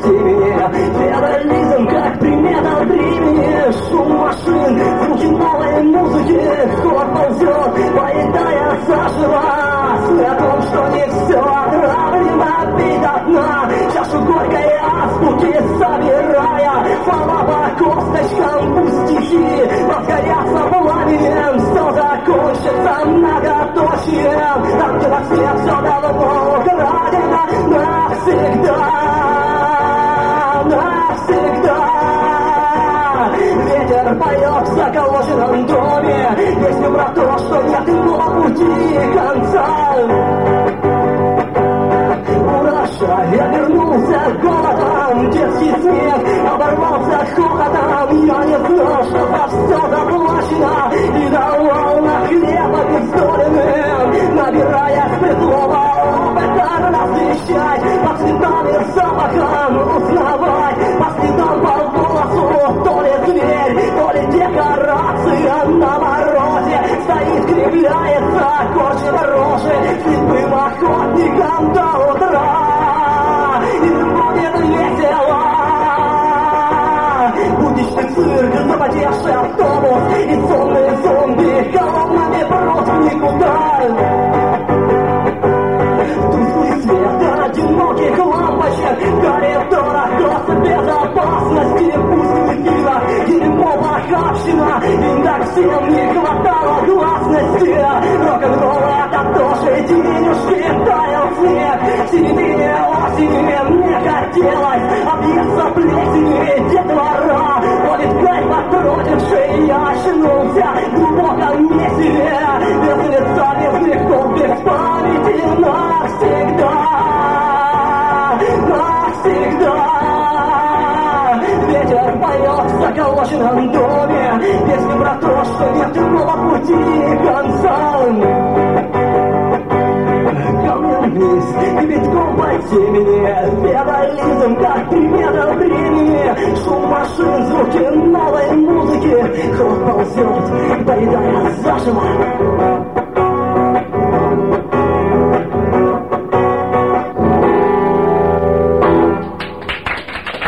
темени. Федерализм как примета времени. Шум машин, звуки новой музыки. Хор ползет, поедая заживо. Сны о том, что не все отравлено, пить от дна. Чашу горькой азбуки собирая. Слова по косточкам, пусть стихи разгорятся пламенем. Все закончится многоточием. Там, где во сне все давно украдено навсегда. Навсегда. Ветер поет в заколоченном доме песню про то, что нет иного пути конца. Я вернулся голодом, детский смех оборвался хохотом. Я не знал, что за все заплачено, и давал на хлеб обездоленным, набирая светлого опыта, различать по цветам и запахам, узнавать по следам по голосу. То ли зверь, то ли декорация на морозе стоит, кривляется, корчит рожи слепым охотникам до утра. Будничный цирк, запотевший автобус и сонные зомби колоннами прут в никуда. Тусклый свет одиноких лампочек в коридорах, класса безопасности, пусть эфира, дерьмо похабщина, им так всем не хватало гласности. Рок-н-ролл это тоже денежки, таял снег, в середине осени мне хотелось объесться плесени детвора. Ходит кайф отпротивший, я очнулся в глубоком месиве, без лица, без грехов, без памяти навсегда. Навсегда. Ветер поет в заколоченном доме песню про то, что нет иного пути конца. Камнем вниз и битком по темени. Федерализм как примета времени. Шум машин, звуки новой музыки. Ход ползет, поедая заживо.